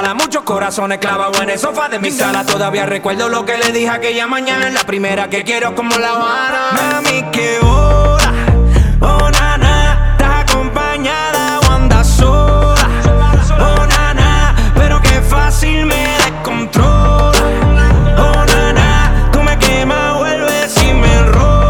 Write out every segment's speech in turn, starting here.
mala, muchos corazones clavados en el sofá de mi sala. Todavía recuerdo lo que le dije aquella mañana, en la primera que quiero como La Habana. Mami, qué hora, oh nana, estás acompañada o andas sola, oh nana, pero qué fácil me descontrola, oh nana, tú me quemas, vuelves y me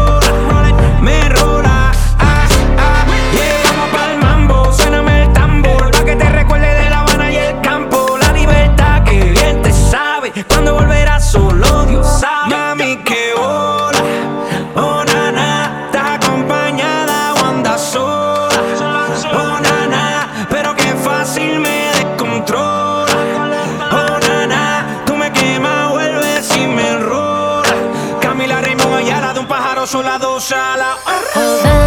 rola, yeah. Vamos pa'l mambo, suéname el tambor, pa' que te recuerde de La Habana y el campo. La libertad que bien te sabe, cuando volverás solo Dios sabe. Mami, qué hola, oh nana, estás acompañada o andas sola, oh nana, pero qué fácil me descontrola, oh nana, tú me quemas, vuelves y me enrola. Camila Raymond Ayala, de un pájaro sola, dos alas.